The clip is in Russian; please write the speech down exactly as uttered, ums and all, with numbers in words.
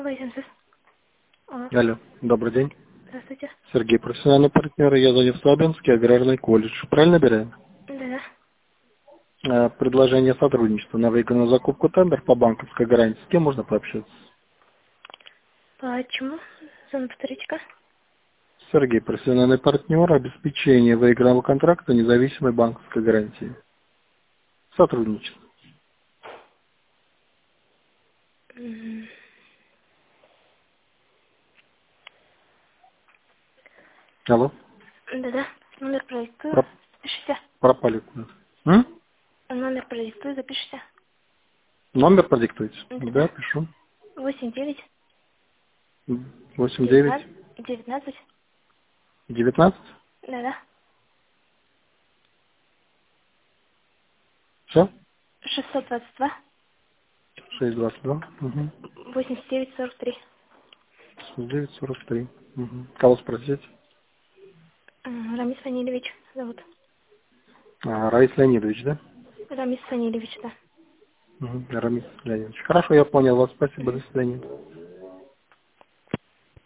Лайсенс. Алло. Алло, добрый день. Здравствуйте. Сергей, профессиональный партнер. Я звоню в Слабинский аграрный колледж. Правильно набираем? Да. Э, Предложение сотрудничества на выигранную закупку тендер по банковской гарантии. С кем можно пообщаться? Почему? Зону повторите-ка. Сергей, профессиональный партнер. Обеспечение выигранного контракта независимой банковской гарантии. Сотрудничество. М, Алло. Да-да. Номер продиктую. Про- Запишите. Пропали куда-то. М? Номер продиктую, запишите. Номер продиктуйте? Да, Да-да. пишу. Восемь девять Восемь девять девятнадцать девятнадцать. девятнадцать. Да-да. Все? Шестьсот двадцать два Шесть двадцать два. Угу. восемьдесят девять сорок три. девять сорок три. Угу. Кого спросить? Рамис Фанилевич зовут. А, Раис Леонидович, да? Рамис Фанилевич, да. Угу. Рамис Леонидович. Хорошо, я понял вас. Спасибо. До Мгм. свидания.